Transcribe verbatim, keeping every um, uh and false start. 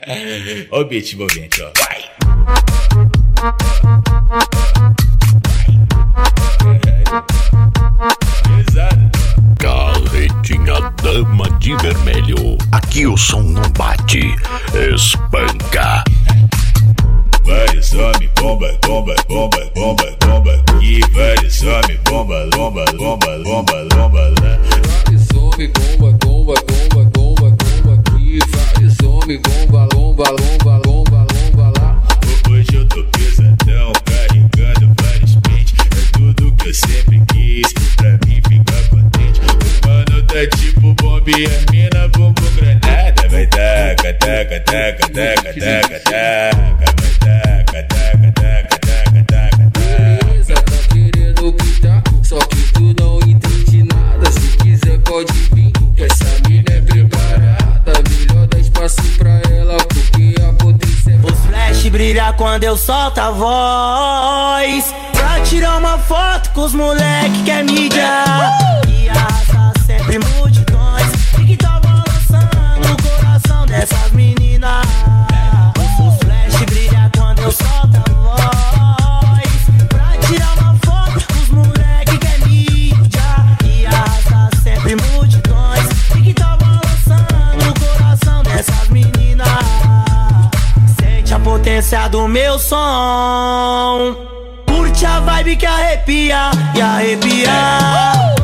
Olha o beat envolvente, ó. Vai! Carretinha Dama de Vermelho. Aqui o som não bate, espanca. Vários homens, bomba, bomba, bomba, bomba, bomba. E vários homens, bomba, bomba, bomba, bomba, bomba lá. Vários homens, bomba, bomba, bomba, bomba, bomba. E vários homens, bomba, bomba, bomba, bomba, bomba lá. Hoje eu tô pesadão, carregando vários pentes. É tudo que eu sempre quis, pra mim ficar contente. O mano tá tipo bomba e a mina bumbum granada. Vai taca, taca, taca, taca, taca, taca. Taca, taca, taca, taca, taca. Beleza, tá querendo pintar, só que tu não entende nada. Se quiser pode vir, que essa mina é preparada. Melhor dar espaço pra ela, porque a potência é... Os flash brilha quando eu solto a voz, pra tirar uma foto com os moleque que é mídia. E arrasta sempre multidões, e que tá balançando o coração dessas meninas. Os flash brilha quando eu solto a voz, pra tirar uma foto com os moleque que é mídia. E arrasta sempre multidões, e que tá balançando o coração dessas meninas. Sente a potência do meu som, curte a vibe que arrepia e arrepia.